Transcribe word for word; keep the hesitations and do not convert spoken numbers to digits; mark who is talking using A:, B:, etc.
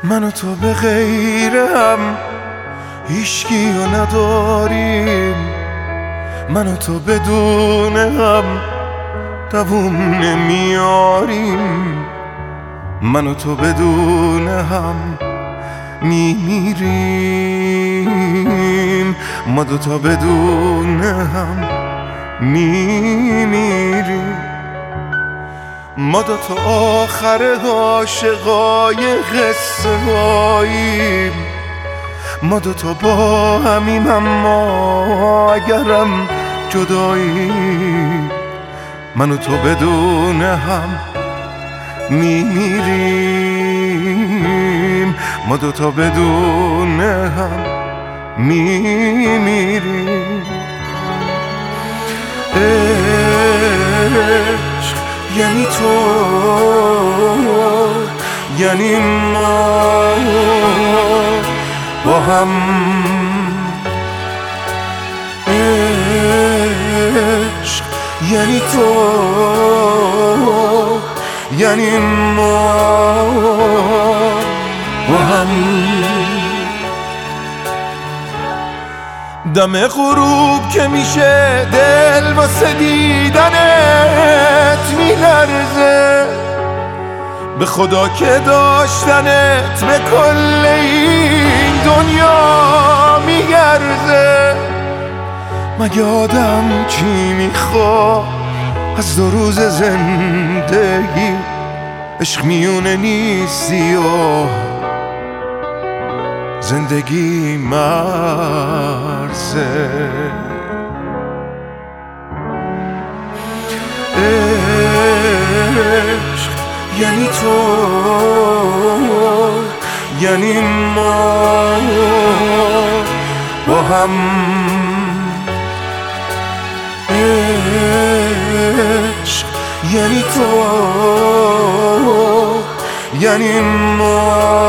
A: من و تو به غیر هم هیچکیو نداریم، من و تو بدون هم دووم نمیاریم، من و تو بدون هم میمیریم، ما دوتا بدون هم میمیریم. ما دوتا آخر عاشقای قصه هاییم، ما دوتا با همیم اما اگرم جداییم، من و تو بدون هم میمیریم، ما دوتا بدون هم میمیریم. عشق یعنی تو، یعنی ما با هم. عشق یعنی تو، یعنی ما با هم. دم غروب که میشه دل واسه دیدنت میلرزه، به خدا که داشتنت به کل این دنیا میگرزه. مگه آدم چی میخواد از دو روز زندگی؟ عشق میونه نیستی و زندگی مرزه. عشق یعنی تو، یعنی ما با هم. عشق یعنی تو، یعنی ما